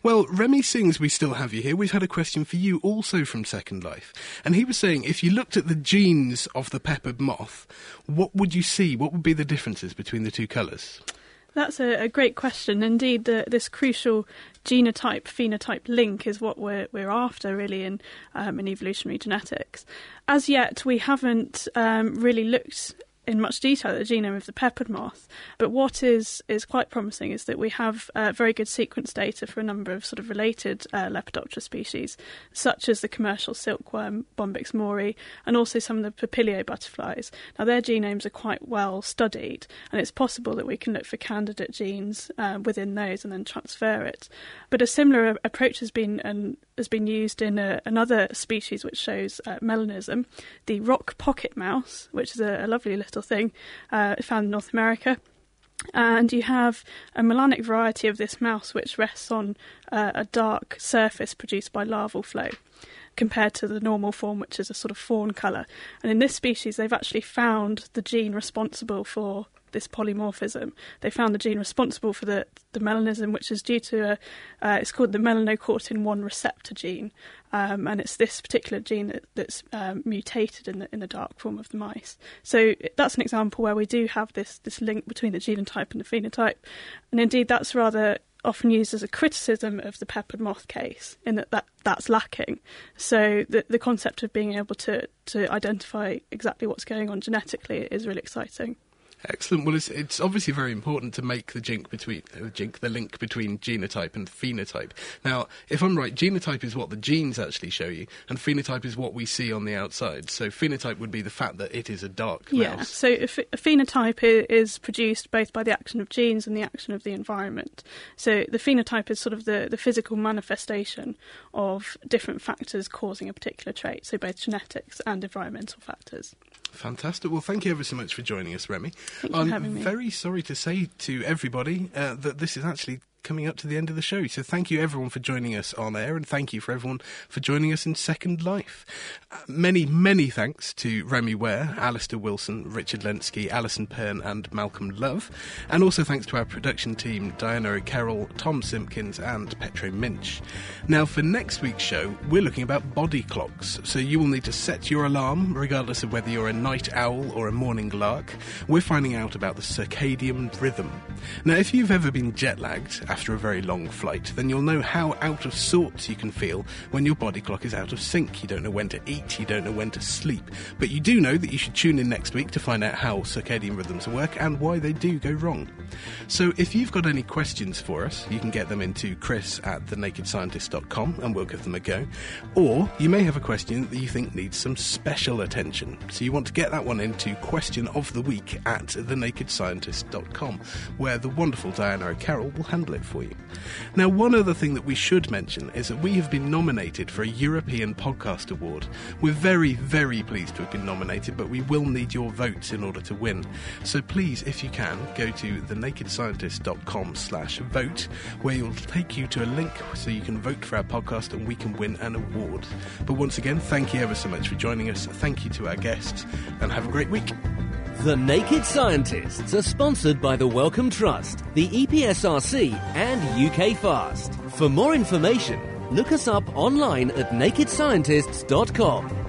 Well, Remy Sings, we still have you here. We've had a question for you also from Second Life. And he was saying, if you looked at the genes of the peppered moth, what would you see? What would be the differences between the two colours? That's a great question. Indeed, this crucial genotype-phenotype link is what we're after, really, in evolutionary genetics. As yet, we haven't really looked in much detail at the genome of the peppered moth, but what is quite promising is that we have very good sequence data for a number of sort of related Lepidoptera species, such as the commercial silkworm Bombyx mori, and also some of the Papilio butterflies. Now, their genomes are quite well studied, and it's possible that we can look for candidate genes within those and then transfer it. But a similar approach has been used in another species which shows melanism, the rock pocket mouse, which is a lovely little thing found in North America. And you have a melanic variety of this mouse which rests on a dark surface produced by larval flow, compared to the normal form, which is a sort of fawn colour. And in this species, they've actually found the gene responsible for this polymorphism. They found the gene responsible for the melanism, which is due to it's called the melanocortin 1 receptor gene, and it's this particular gene that's mutated in the dark form of the mice. So that's an example where we do have this link between the genotype and the phenotype, and indeed that's rather often used as a criticism of the peppered moth case, in that's lacking. So the concept of being able to identify exactly what's going on genetically is really exciting. Excellent. Well, it's obviously very important to make the link between genotype and phenotype. Now, if I'm right, genotype is what the genes actually show you, and phenotype is what we see on the outside. So phenotype would be the fact that it is a dark mouse. Yeah, so a phenotype is produced both by the action of genes and the action of the environment. So the phenotype is sort of the physical manifestation of different factors causing a particular trait, so both genetics and environmental factors. Fantastic. Well, thank you ever so much for joining us, Remy. Thank you for having me. I'm very sorry to say to everybody that this is actually coming up to the end of the show. So thank you everyone for joining us on air, and thank you for everyone for joining us in Second Life. Many, many thanks to Remy Ware, Alistair Wilson, Richard Lenski, Alison Pern and Malcolm Love. And also thanks to our production team, Diana O'Carroll, Tom Simpkins and Petro Minch. Now for next week's show, we're looking about body clocks. So you will need to set your alarm, regardless of whether you're a night owl or a morning lark. We're finding out about the circadian rhythm. Now if you've ever been jet-lagged after a very long flight, then you'll know how out of sorts you can feel when your body clock is out of sync. You don't know when to eat, you don't know when to sleep, but you do know that you should tune in next week to find out how circadian rhythms work and why they do go wrong. So if you've got any questions for us, you can get them into chris@thenakedscientist.com and we'll give them a go. Or you may have a question that you think needs some special attention, so you want to get that one into question of the week at thenakedscientist.com, where the wonderful Diana O'Carroll will handle it for you. Now, one other thing that we should mention is that we have been nominated for a European Podcast Award. We're very, very pleased to have been nominated, but we will need your votes in order to win. So please, if you can, go to thenakedscientist.com/vote, where you'll take you to a link so you can vote for our podcast and we can win an award. But once again, thank you ever so much for joining us. Thank you to our guests, and have a great week. The Naked Scientists are sponsored by the Wellcome Trust, the EPSRC and UK Fast. For more information, look us up online at nakedscientists.com.